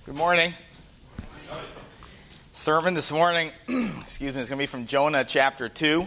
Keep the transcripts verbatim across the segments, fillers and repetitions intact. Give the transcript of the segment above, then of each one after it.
Good morning. Sermon this morning, excuse me, is going to be from Jonah chapter two.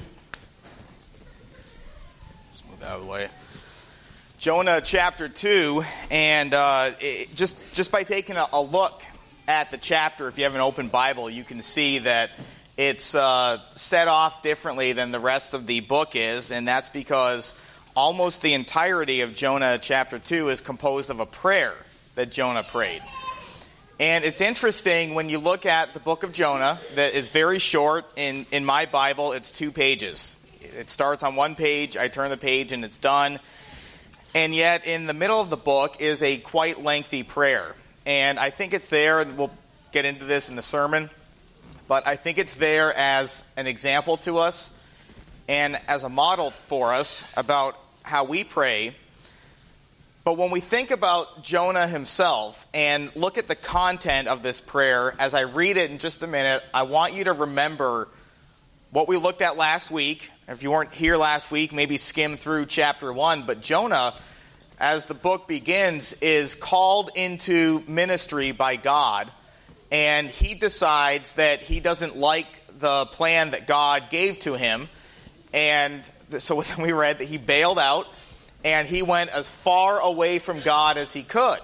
Let's move that out of the way. Jonah chapter two, and uh, it, just just by taking a, a look at the chapter, if you have an open Bible, you can see that it's uh, set off differently than the rest of the book is, and that's because almost the entirety of Jonah chapter two is composed of a prayer that Jonah prayed. And it's interesting when you look at the book of Jonah that is very short. In, in my Bible, it's two pages. It starts on one page, I turn the page, and it's done. And yet, in the middle of the book is a quite lengthy prayer. And I think it's there, and we'll get into this in the sermon, but I think it's there as an example to us and as a model for us about how we pray. But when we think about Jonah himself and look at the content of this prayer, as I read it in just a minute, I want you to remember what we looked at last week. If you weren't here last week, maybe skim through chapter one. But Jonah, as the book begins, is called into ministry by God. And he decides that he doesn't like the plan that God gave to him. And so we read that he bailed out. And he went as far away from God as he could.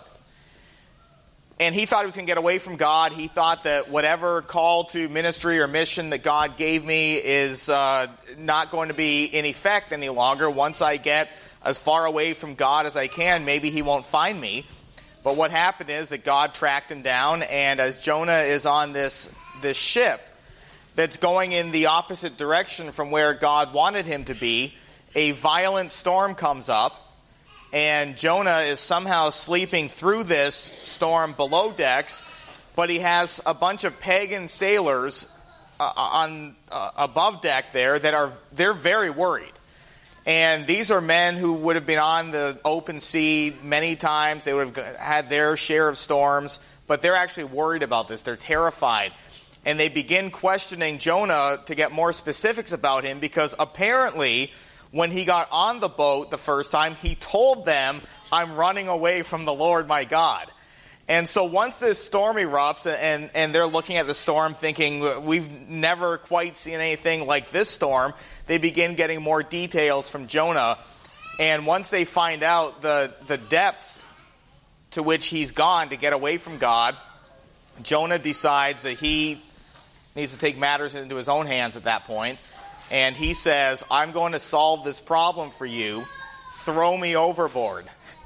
And he thought he was going to get away from God. He thought that whatever call to ministry or mission that God gave me is uh, not going to be in effect any longer. Once I get as far away from God as I can, maybe he won't find me. But what happened is that God tracked him down. And as Jonah is on this, this ship that's going in the opposite direction from where God wanted him to be, a violent storm comes up, and Jonah is somehow sleeping through this storm below decks, but he has a bunch of pagan sailors uh, on uh, above deck there that are they're very worried. And these are men who would have been on the open sea many times. They would have had their share of storms, but they're actually worried about this. They're terrified. And they begin questioning Jonah to get more specifics about him, because apparently when he got on the boat the first time, he told them, I'm running away from the Lord my God. And so once this storm erupts, and, and they're looking at the storm thinking, we've never quite seen anything like this storm, they begin getting more details from Jonah. And once they find out the, the depths to which he's gone to get away from God, Jonah decides that he needs to take matters into his own hands at that point. And he says, I'm going to solve this problem for you. Throw me overboard.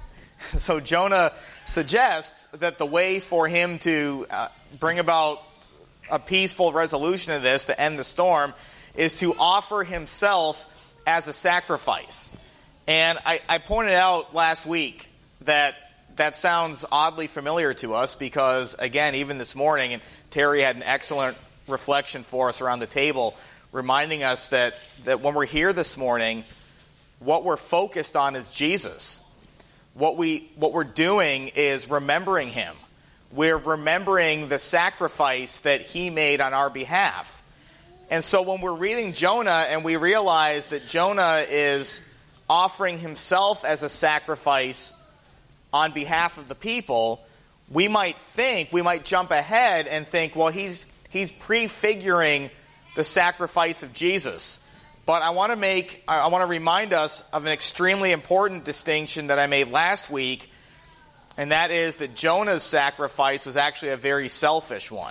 So Jonah suggests that the way for him to uh, bring about a peaceful resolution of this, to end the storm, is to offer himself as a sacrifice. And I, I pointed out last week that that sounds oddly familiar to us because, again, even this morning, and Terry had an excellent reflection for us around the table, reminding us that, that when we're here this morning, what we're focused on is Jesus. What, we, what we're doing is remembering him. We're remembering the sacrifice that he made on our behalf. And so when we're reading Jonah and we realize that Jonah is offering himself as a sacrifice on behalf of the people, we might think, we might jump ahead and think, well, he's he's prefiguring the sacrifice of Jesus. But I want to make, I want to remind us of an extremely important distinction that I made last week, and that is that Jonah's sacrifice was actually a very selfish one.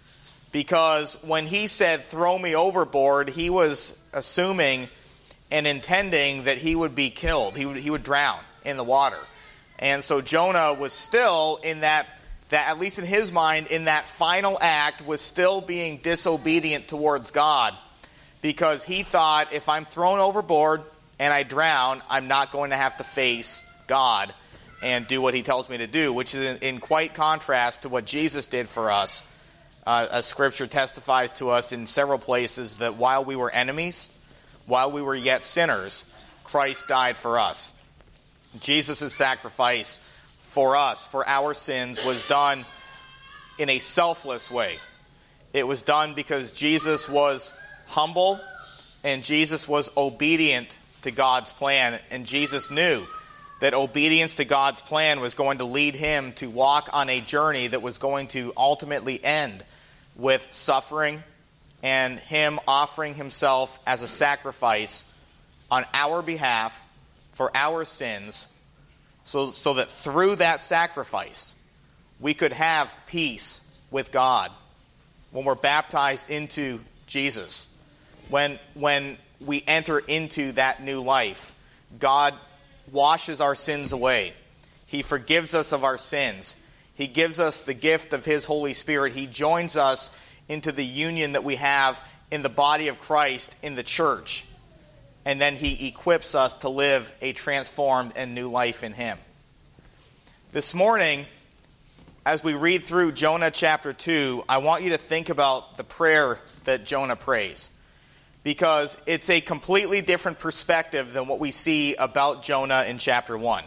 Because when he said, throw me overboard, he was assuming and intending that he would be killed. He would, he would drown in the water. And so Jonah was still in that, that, at least in his mind, in that final act, was still being disobedient towards God, because he thought, if I'm thrown overboard and I drown, I'm not going to have to face God and do what he tells me to do, which is in, in quite contrast to what Jesus did for us. Uh, as Scripture testifies to us in several places that while we were enemies, while we were yet sinners, Christ died for us. Jesus' sacrifice for us, for our sins, was done in a selfless way. It was done because Jesus was humble and Jesus was obedient to God's plan, and Jesus knew that obedience to God's plan was going to lead him to walk on a journey that was going to ultimately end with suffering and him offering himself as a sacrifice on our behalf for our sins, so, so that through that sacrifice we could have peace with God when we're baptized into Jesus. When, when we enter into that new life, God washes our sins away. He forgives us of our sins. He gives us the gift of his Holy Spirit. He joins us into the union that we have in the body of Christ in the church. And then he equips us to live a transformed and new life in him. This morning, as we read through Jonah chapter two, I want you to think about the prayer that Jonah prays, because it's a completely different perspective than what we see about Jonah in chapter one.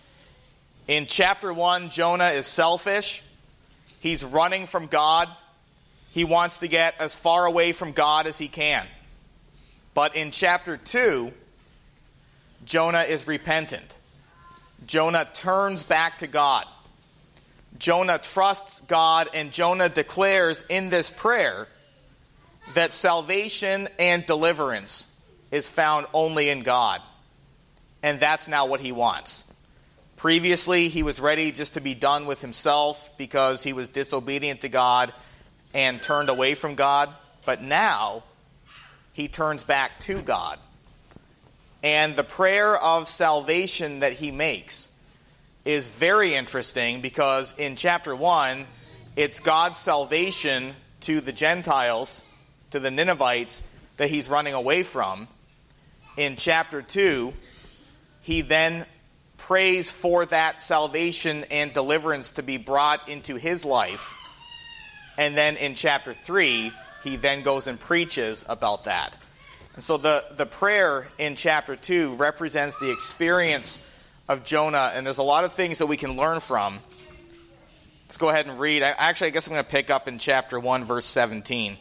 In chapter one, Jonah is selfish. He's running from God. He wants to get as far away from God as he can. But in chapter two, Jonah is repentant. Jonah turns back to God. Jonah trusts God, and Jonah declares in this prayer that salvation and deliverance is found only in God. And that's now what he wants. Previously, he was ready just to be done with himself because he was disobedient to God and turned away from God. But now, he turns back to God. And the prayer of salvation that he makes is very interesting, because in chapter one, it's God's salvation to the Gentiles, to the Ninevites, that he's running away from. In chapter two, he then prays for that salvation and deliverance to be brought into his life. And then in chapter three, he then goes and preaches about that. And so the, the prayer in chapter two represents the experience of Jonah, and there's a lot of things that we can learn from. Let's go ahead and read. Actually, I guess I'm going to pick up in chapter one, verse seventeen.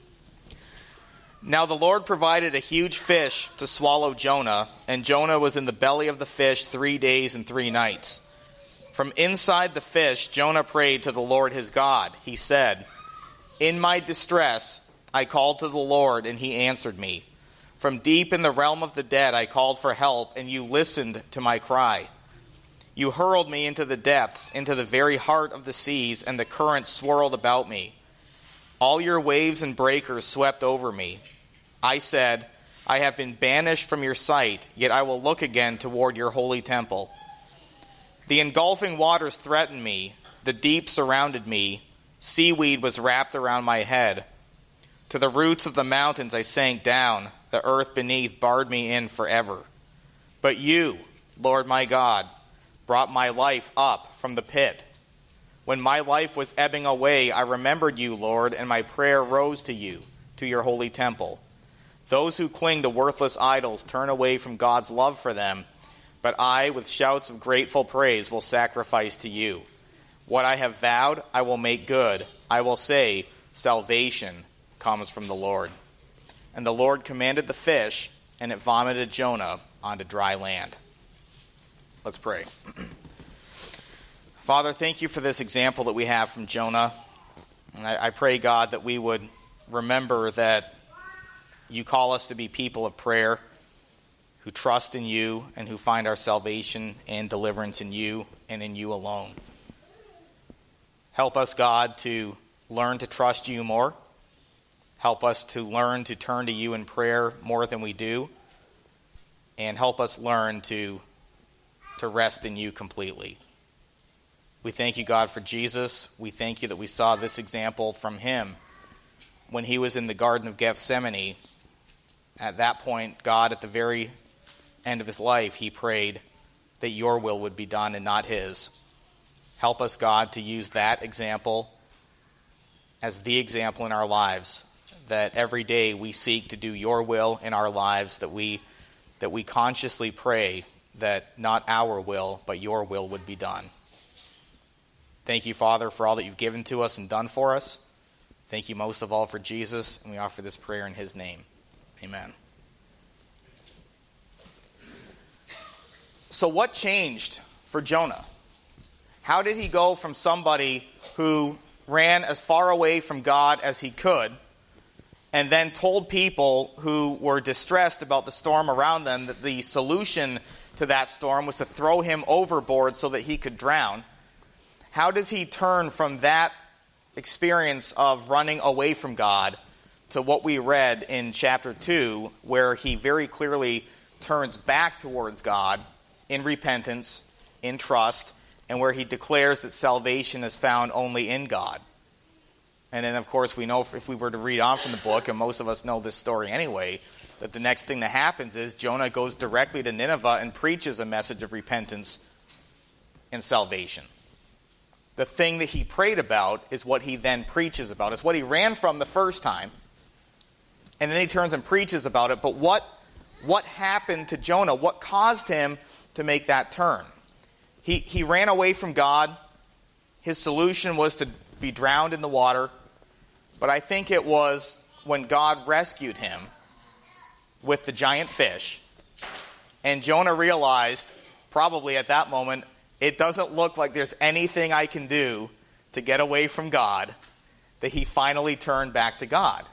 Now the Lord provided a huge fish to swallow Jonah, and Jonah was in the belly of the fish three days and three nights. From inside the fish, Jonah prayed to the Lord his God. He said, "In my distress, I called to the Lord, and he answered me. From deep in the realm of the dead, I called for help, and you listened to my cry. You hurled me into the depths, into the very heart of the seas, and the currents swirled about me. All your waves and breakers swept over me. I said, I have been banished from your sight, yet I will look again toward your holy temple. The engulfing waters threatened me. The deep surrounded me. Seaweed was wrapped around my head. To the roots of the mountains I sank down. The earth beneath barred me in forever. But you, Lord my God, brought my life up from the pit. When my life was ebbing away, I remembered you, Lord, and my prayer rose to you, to your holy temple. Those who cling to worthless idols turn away from God's love for them, but I, with shouts of grateful praise, will sacrifice to you. What I have vowed, I will make good. I will say, salvation comes from the Lord." And the Lord commanded the fish, and it vomited Jonah onto dry land. Let's pray. Father, thank you for this example that we have from Jonah. And I, I pray, God, that we would remember that you call us to be people of prayer, who trust in you and who find our salvation and deliverance in you and in you alone. Help us, God, to learn to trust you more. Help us to learn to turn to you in prayer more than we do. And help us learn to, to rest in you completely. We thank you, God, for Jesus. We thank you that we saw this example from him when he was in the Garden of Gethsemane. At that point, God, at the very end of his life, he prayed that your will would be done and not his. Help us, God, to use that example as the example in our lives, that every day we seek to do your will in our lives, that we that we consciously pray that not our will, but your will would be done. Thank you, Father, for all that you've given to us and done for us. Thank you most of all for Jesus, and we offer this prayer in his name. Amen. So what changed for Jonah? How did he go from somebody who ran as far away from God as he could and then told people who were distressed about the storm around them that the solution to that storm was to throw him overboard so that he could drown? How does he turn from that experience of running away from God to what we read in chapter two, where he very clearly turns back towards God in repentance, in trust, and where he declares that salvation is found only in God? And then, of course, we know if we were to read on from the book, and most of us know this story anyway, that the next thing that happens is Jonah goes directly to Nineveh and preaches a message of repentance and salvation. The thing that he prayed about is what he then preaches about. It's what he ran from the first time, and then he turns and preaches about it. But what, what happened to Jonah? What caused him to make that turn? He, he ran away from God. His solution was to be drowned in the water. But I think it was when God rescued him with the giant fish, and Jonah realized, probably at that moment, it doesn't look like there's anything I can do to get away from God, that he finally turned back to God.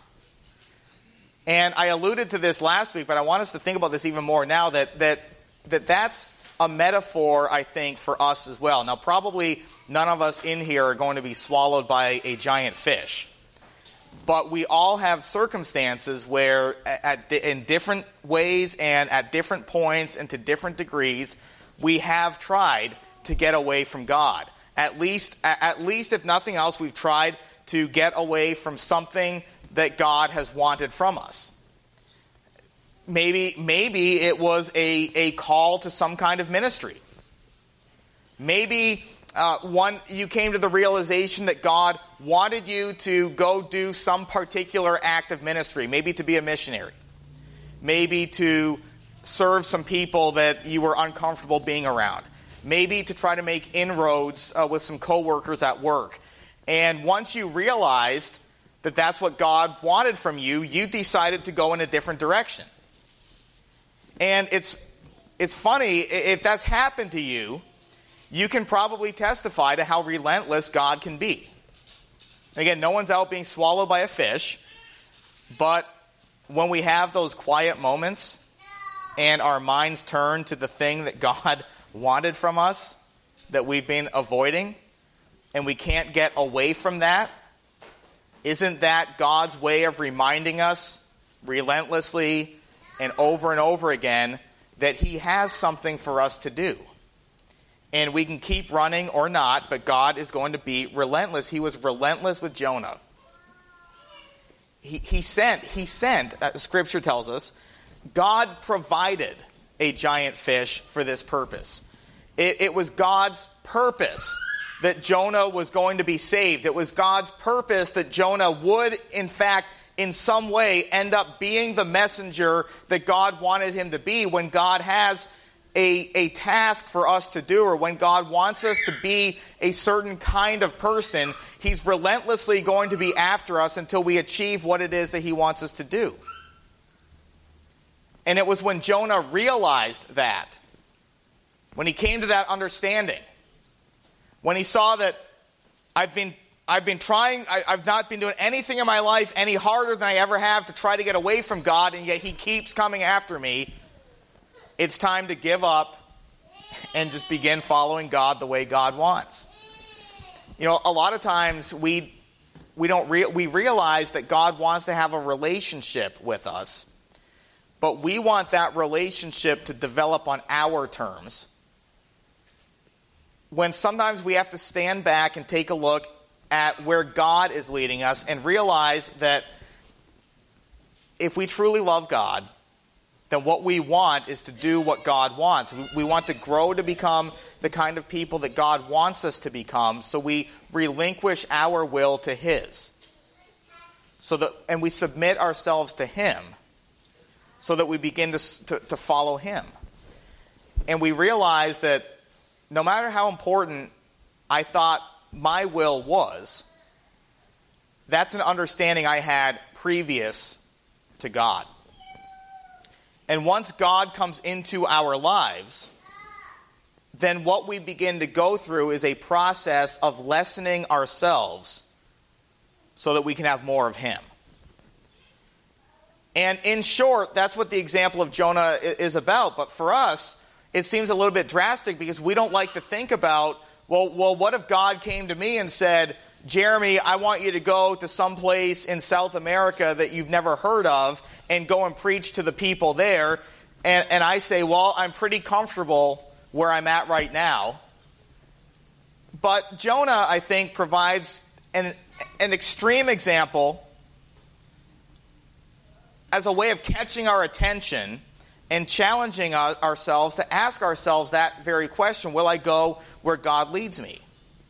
And I alluded to this last week, but I want us to think about this even more now, that that, that that's a metaphor, I think, for us as well. Now, probably none of us in here are going to be swallowed by a giant fish. But we all have circumstances where, at, in different ways and at different points and to different degrees, we have tried to get away from God. At least, at least, if nothing else, we've tried to get away from something that God has wanted from us. Maybe, maybe it was a, a call to some kind of ministry. Maybe uh, one you came to the realization that God wanted you to go do some particular act of ministry, maybe to be a missionary, maybe to serve some people that you were uncomfortable being around, maybe to try to make inroads uh, with some coworkers at work. And once you realized that that's what God wanted from you, you decided to go in a different direction. And it's it's funny, if that's happened to you, you can probably testify to how relentless God can be. Again, no one's out being swallowed by a fish, but when we have those quiet moments and our minds turn to the thing that God wanted from us, that we've been avoiding, and we can't get away from that, isn't that God's way of reminding us relentlessly and over and over again that he has something for us to do? And we can keep running or not, but God is going to be relentless. He was relentless with Jonah. He, he sent, he sent, uh, Scripture tells us, God provided a giant fish for this purpose. It, it was God's purpose that Jonah was going to be saved. It was God's purpose that Jonah would, in fact, in some way end up being the messenger that God wanted him to be. When God has a, a task for us to do, or when God wants us to be a certain kind of person, he's relentlessly going to be after us until we achieve what it is that he wants us to do. And it was when Jonah realized that, when he came to that understanding, when he saw that I've been I've been trying, I, I've not been doing anything in my life any harder than I ever have to try to get away from God, and yet he keeps coming after me. It's time to give up and just begin following God the way God wants. You know, a lot of times we we don't re- we realize that God wants to have a relationship with us, but we want that relationship to develop on our terms. When sometimes we have to stand back and take a look at where God is leading us and realize that if we truly love God, then what we want is to do what God wants. We want to grow to become the kind of people that God wants us to become, so we relinquish our will to his. So that, and we submit ourselves to him so that we begin to, to, to follow him. And we realize that no matter how important I thought my will was, that's an understanding I had previous to God. And once God comes into our lives, then what we begin to go through is a process of lessening ourselves so that we can have more of him. And in short, that's what the example of Jonah is about. But for us, it seems a little bit drastic because we don't like to think about, well, well, what if God came to me and said, Jeremy, I want you to go to some place in South America that you've never heard of and go and preach to the people there. And, and I say, well, I'm pretty comfortable where I'm at right now. But Jonah, I think, provides an, an extreme example as a way of catching our attention and challenging our, ourselves to ask ourselves that very question, will I go where God leads me?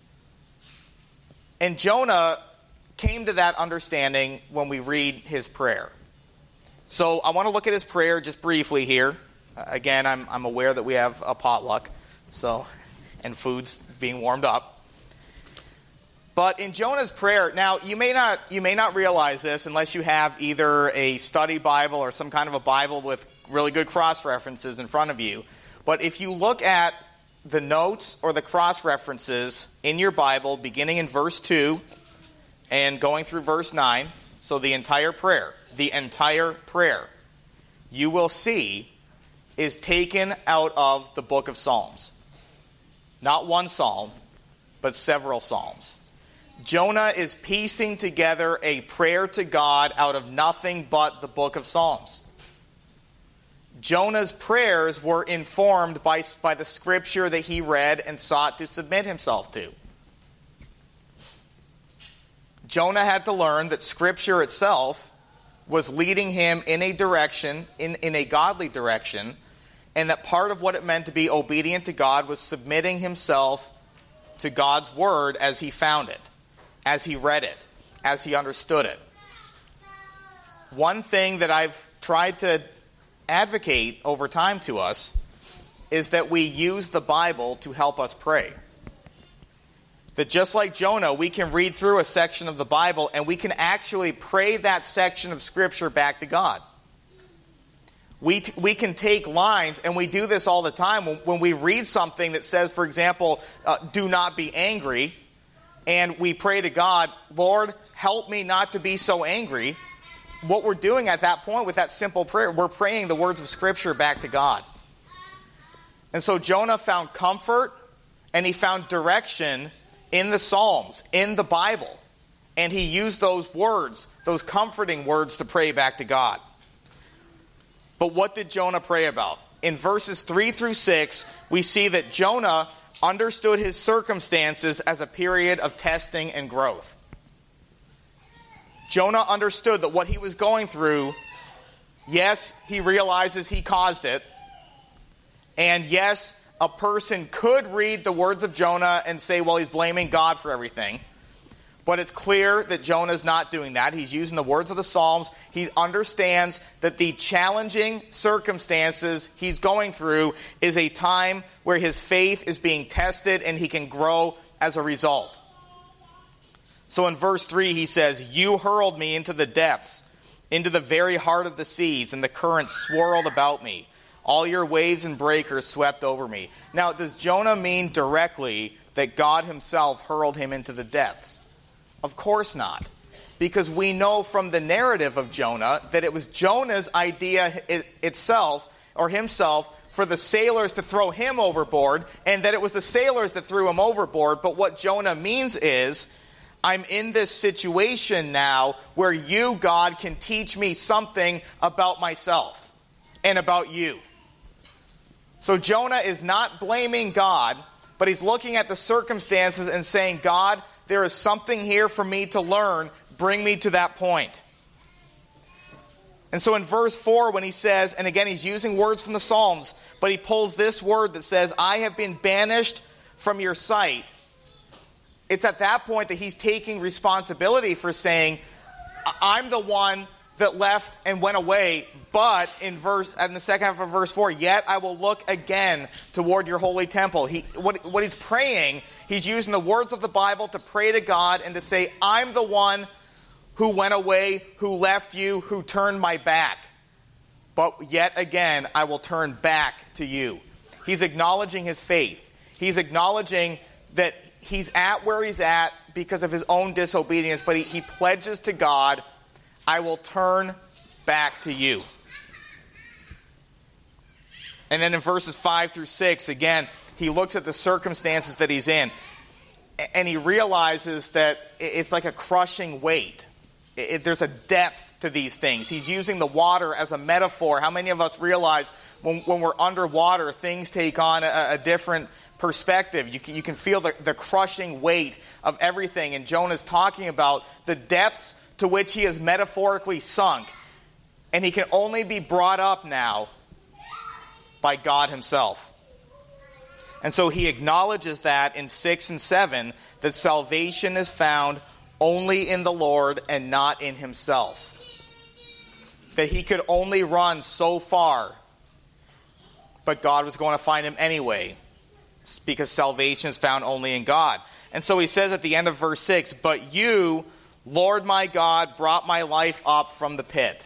And Jonah came to that understanding when we read his prayer. So I want to look at his prayer just briefly here. Uh, again, I'm, I'm aware that we have a potluck, so and food's being warmed up. But in Jonah's prayer, now you may not you may not realize this unless you have either a study Bible or some kind of a Bible with really good cross references in front of you. But if you look at the notes or the cross references in your Bible, beginning in verse two and going through verse nine, so the entire prayer, the entire prayer, you will see is taken out of the book of Psalms. Not one psalm, but several psalms. Jonah is piecing together a prayer to God out of nothing but the book of Psalms. Jonah's prayers were informed by, by the scripture that he read and sought to submit himself to. Jonah had to learn that scripture itself was leading him in a direction, in, in a godly direction, and that part of what it meant to be obedient to God was submitting himself to God's word as he found it, as he read it, as he understood it. One thing that I've tried to advocate over time to us is that we use the Bible to help us pray. That just like Jonah, we can read through a section of the Bible and we can actually pray that section of Scripture back to God. We t- we can take lines, and we do this all the time when, when we read something that says, for example, uh, do not be angry, and we pray to God, Lord, help me not to be so angry. What we're doing at that point with that simple prayer, we're praying the words of Scripture back to God. And so Jonah found comfort and he found direction in the Psalms, in the Bible. And he used those words, those comforting words, to pray back to God. But what did Jonah pray about? In verses three through six, we see that Jonah understood his circumstances as a period of testing and growth. Jonah understood that what he was going through, yes, he realizes he caused it. And yes, a person could read the words of Jonah and say, well, he's blaming God for everything. But it's clear that Jonah's not doing that. He's using the words of the Psalms. He understands that the challenging circumstances he's going through is a time where his faith is being tested and he can grow as a result. So in verse three he says, you hurled me into the depths, into the very heart of the seas, and the currents swirled about me. All your waves and breakers swept over me. Now, does Jonah mean directly that God himself hurled him into the depths? Of course not. Because we know from the narrative of Jonah that it was Jonah's idea itself, or himself, for the sailors to throw him overboard, and that it was the sailors that threw him overboard. But what Jonah means is, I'm in this situation now where you, God, can teach me something about myself and about you. So Jonah is not blaming God, but he's looking at the circumstances and saying, God, there is something here for me to learn. Bring me to that point. And so in verse four, when he says, and again he's using words from the Psalms, but he pulls this word that says, I have been banished from your sight. It's at that point that he's taking responsibility for saying, I'm the one that left and went away, but in verse in the second half of verse four, yet I will look again toward your holy temple. He what, what he's praying, he's using the words of the Bible to pray to God and to say, I'm the one who went away, who left you, who turned my back. But yet again, I will turn back to you. He's acknowledging his faith. He's acknowledging that he's at where he's at because of his own disobedience, but he, he pledges to God, I will turn back to you. And then in verses five through six, again, he looks at the circumstances that he's in, and he realizes that it's like a crushing weight. It, it, there's a depth to these things. He's using the water as a metaphor. How many of us realize when, when we're underwater, things take on a, a different perspective? You can, you can feel the, the crushing weight of everything. And Jonah's talking about the depths to which he is metaphorically sunk. And he can only be brought up now by God himself. And so he acknowledges that in six and seven, that salvation is found only in the Lord and not in himself. That he could only run so far, but God was going to find him anyway, because salvation is found only in God. And so he says at the end of verse six, but you, Lord my God, brought my life up from the pit.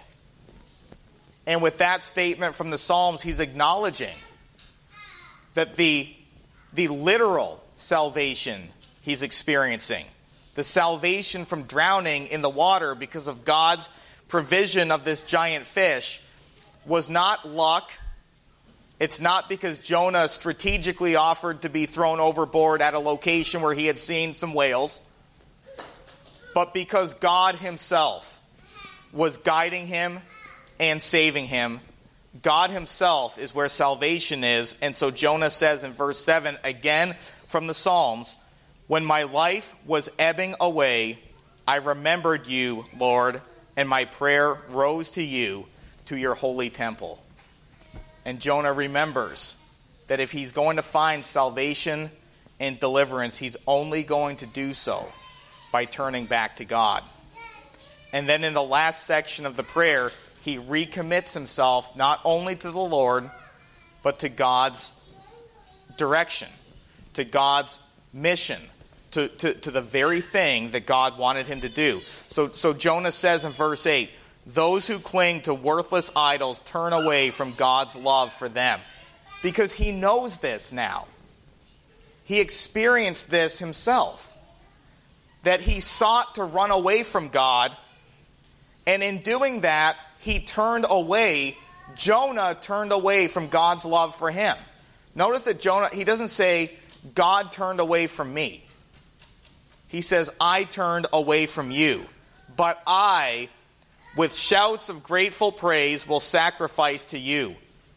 And with that statement from the Psalms, he's acknowledging that the, the literal salvation he's experiencing, the salvation from drowning in the water because of God's provision of this giant fish, was not luck. It's not because Jonah strategically offered to be thrown overboard at a location where he had seen some whales, but because God himself was guiding him and saving him. God himself is where salvation is. And so Jonah says in verse seven, again from the Psalms, when my life was ebbing away, I remembered you, Lord, and my prayer rose to you, to your holy temple. And Jonah remembers that if he's going to find salvation and deliverance, he's only going to do so by turning back to God. And then in the last section of the prayer, he recommits himself not only to the Lord, but to God's direction, to God's mission, to, to, to the very thing that God wanted him to do. So, so Jonah says in verse eight, those who cling to worthless idols turn away from God's love for them. Because he knows this now. He experienced this himself. That he sought to run away from God, and in doing that, he turned away, Jonah turned away from God's love for him. Notice that Jonah, he doesn't say, God turned away from me. He says, I turned away from you. But I, with shouts of grateful praise, will sacrifice to you.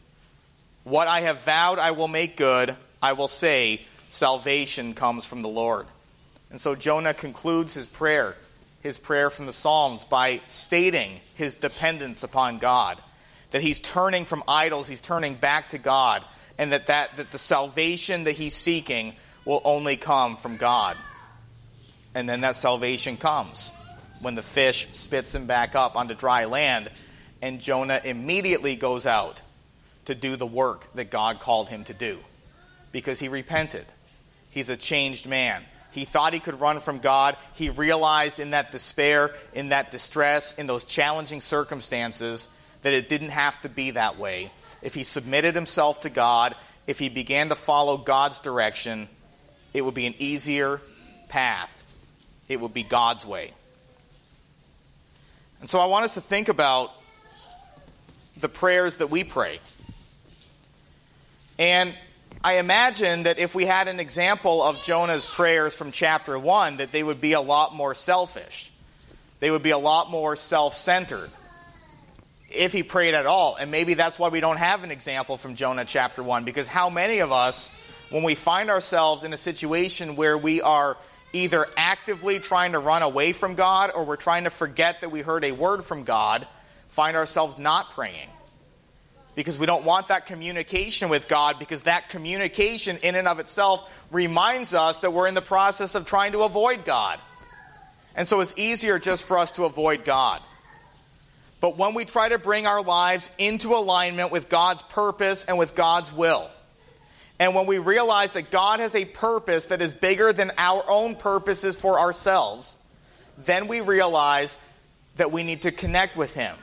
What I have vowed I will make good. I will say, salvation comes from the Lord. And so Jonah concludes his prayer. His prayer from the Psalms by stating his dependence upon God. That he's turning from idols, he's turning back to God, and that, that, that the salvation that he's seeking will only come from God. And then that salvation comes when the fish spits him back up onto dry land, and Jonah immediately goes out to do the work that God called him to do. Because he repented. He's a changed man. He thought he could run from God. He realized in that despair, in that distress, in those challenging circumstances, that it didn't have to be that way. If he submitted himself to God, if he began to follow God's direction, it would be an easier path. It would be God's way. And so I want us to think about the prayers that we pray. And I imagine that if we had an example of Jonah's prayers from chapter one, that they would be a lot more selfish. They would be a lot more self-centered. If he prayed at all. And maybe that's why we don't have an example from Jonah chapter one. Because how many of us, when we find ourselves in a situation where we are either actively trying to run away from God, or we're trying to forget that we heard a word from God, find ourselves not praying? Because we don't want that communication with God, because that communication in and of itself reminds us that we're in the process of trying to avoid God. And so it's easier just for us to avoid God. But when we try to bring our lives into alignment with God's purpose and with God's will, and when we realize that God has a purpose that is bigger than our own purposes for ourselves, then we realize that we need to connect with him.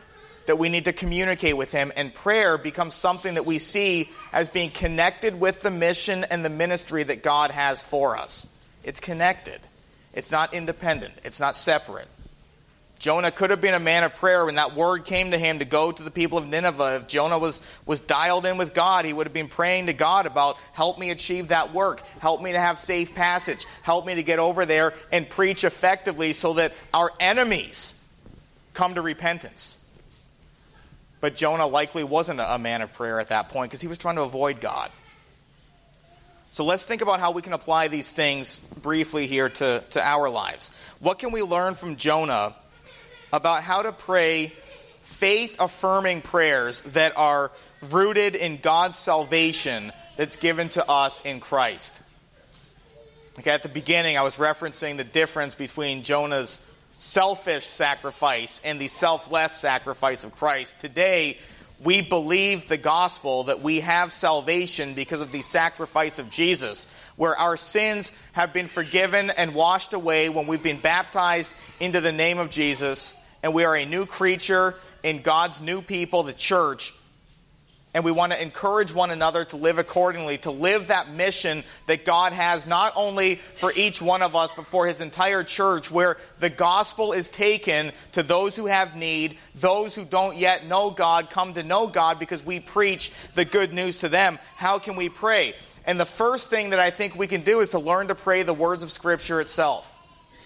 that we need to communicate with him, and prayer becomes something that we see as being connected with the mission and the ministry that God has for us. It's connected. It's not independent. It's not separate. Jonah could have been a man of prayer when that word came to him to go to the people of Nineveh. If Jonah was, was dialed in with God, he would have been praying to God about, help me achieve that work. Help me to have safe passage. Help me to get over there and preach effectively so that our enemies come to repentance. But Jonah likely wasn't a man of prayer at that point because he was trying to avoid God. So let's think about how we can apply these things briefly here to, to our lives. What can we learn from Jonah about how to pray faith-affirming prayers that are rooted in God's salvation that's given to us in Christ? Okay, at the beginning, I was referencing the difference between Jonah's selfish sacrifice and the selfless sacrifice of Christ. Today, we believe the gospel that we have salvation because of the sacrifice of Jesus, where our sins have been forgiven and washed away when we've been baptized into the name of Jesus, and we are a new creature in God's new people, the church. And we want to encourage one another to live accordingly, to live that mission that God has not only for each one of us, but for his entire church, where the gospel is taken to those who have need, those who don't yet know God come to know God because we preach the good news to them. How can we pray? And the first thing that I think we can do is to learn to pray the words of Scripture itself.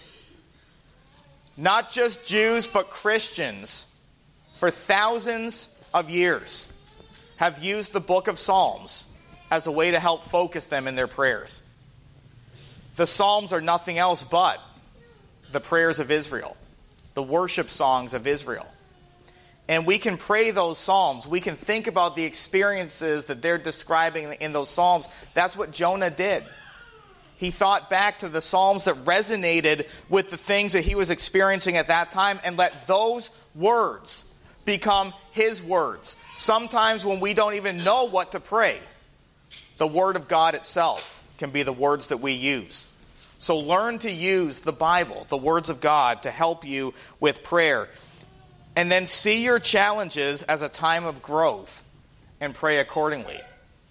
Not just Jews, but Christians for thousands of years have used the book of Psalms as a way to help focus them in their prayers. The Psalms are nothing else but the prayers of Israel, the worship songs of Israel. And we can pray those Psalms. We can think about the experiences that they're describing in those Psalms. That's what Jonah did. He thought back to the Psalms that resonated with the things that he was experiencing at that time and let those words become his words. Sometimes when we don't even know what to pray, the Word of God itself can be the words that we use. So learn to use the Bible, the words of God, to help you with prayer. And then see your challenges as a time of growth and pray accordingly.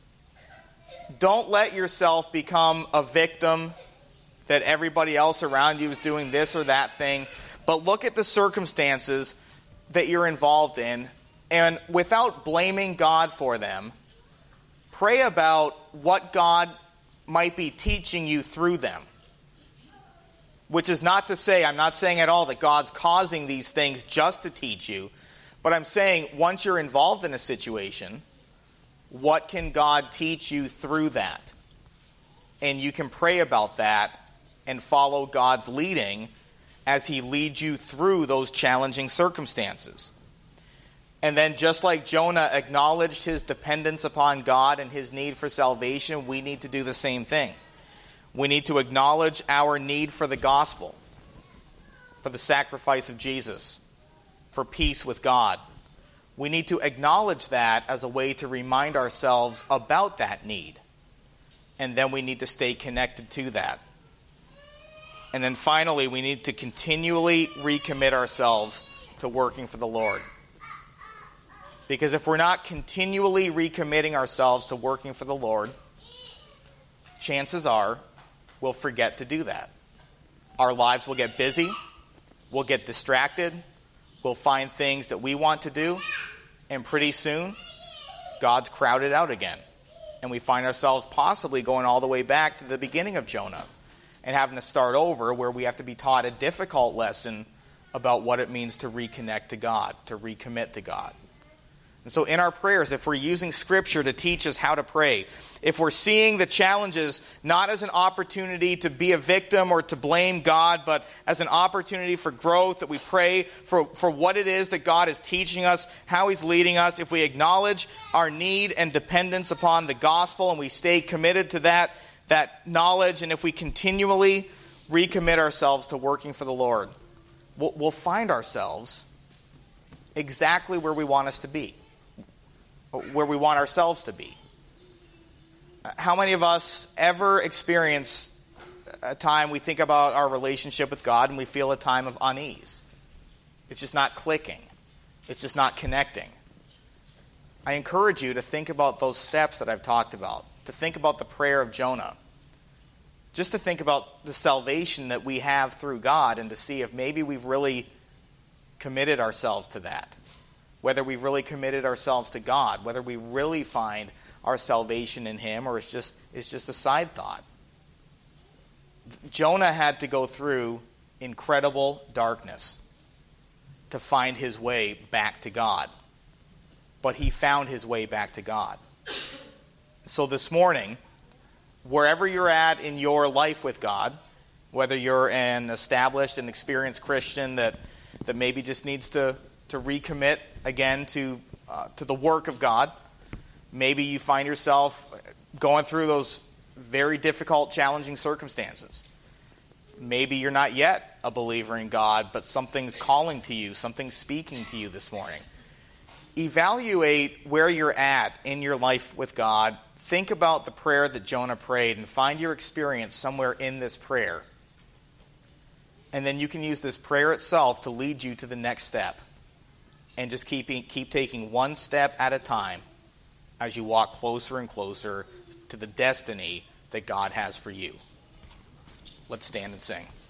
Don't let yourself become a victim that everybody else around you is doing this or that thing, but look at the circumstances that you're involved in, and without blaming God for them, pray about what God might be teaching you through them. Which is not to say, I'm not saying at all that God's causing these things just to teach you, but I'm saying once you're involved in a situation, what can God teach you through that? And you can pray about that and follow God's leading as he leads you through those challenging circumstances. And then just like Jonah acknowledged his dependence upon God and his need for salvation, we need to do the same thing. We need to acknowledge our need for the gospel, for the sacrifice of Jesus, for peace with God. We need to acknowledge that as a way to remind ourselves about that need. And then we need to stay connected to that. And then finally, we need to continually recommit ourselves to working for the Lord. Because if we're not continually recommitting ourselves to working for the Lord, chances are we'll forget to do that. Our lives will get busy, we'll get distracted, we'll find things that we want to do, and pretty soon, God's crowded out again. And we find ourselves possibly going all the way back to the beginning of Jonah and having to start over, where we have to be taught a difficult lesson about what it means to reconnect to God, to recommit to God. And so in our prayers, if we're using Scripture to teach us how to pray, if we're seeing the challenges not as an opportunity to be a victim or to blame God, but as an opportunity for growth, that we pray for, for what it is that God is teaching us, how he's leading us, if we acknowledge our need and dependence upon the gospel and we stay committed to that, that knowledge, and if we continually recommit ourselves to working for the Lord, we'll, we'll find ourselves exactly where we want us to be, where we want ourselves to be. How many of us ever experience a time we think about our relationship with God and we feel a time of unease? It's just not clicking. It's just not connecting. I encourage you to think about those steps that I've talked about, to think about the prayer of Jonah, just to think about the salvation that we have through God and to see if maybe we've really committed ourselves to that, whether we've really committed ourselves to God, whether we really find our salvation in Him or it's just, it's just a side thought. Jonah had to go through incredible darkness to find his way back to God. But he found his way back to God. So this morning, wherever you're at in your life with God, whether you're an established and experienced Christian that, that maybe just needs to, to recommit again to, uh, to the work of God, maybe you find yourself going through those very difficult, challenging circumstances. Maybe you're not yet a believer in God, but something's calling to you, something's speaking to you this morning. Evaluate where you're at in your life with God. Think about the prayer that Jonah prayed and find your experience somewhere in this prayer. And then you can use this prayer itself to lead you to the next step. And just keep, keep taking one step at a time as you walk closer and closer to the destiny that God has for you. Let's stand and sing.